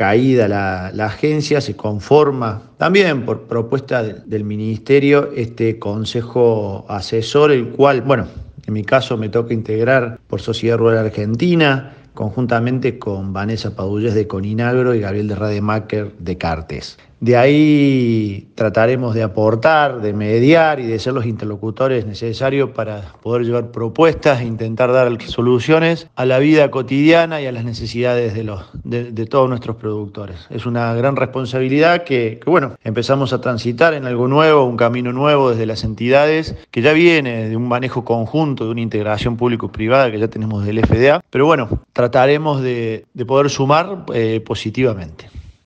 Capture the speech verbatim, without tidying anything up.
caída la, la agencia, se conforma también por propuesta de, del Ministerio este consejo asesor, el cual, bueno, en mi caso me toca integrar por Sociedad Rural Argentina, conjuntamente con Vanessa Padullés de Coninagro y Gabriel de Rademacher de Cartes. De ahí trataremos de aportar, de mediar y de ser los interlocutores necesarios para poder llevar propuestas e intentar dar soluciones a la vida cotidiana y a las necesidades de, los, de, de todos nuestros productores. Es una gran responsabilidad que, que, bueno, empezamos a transitar en algo nuevo, un camino nuevo desde las entidades, que ya viene de un manejo conjunto, de una integración público-privada que ya tenemos del F D A, pero bueno, trataremos de, de poder sumar eh, positivamente.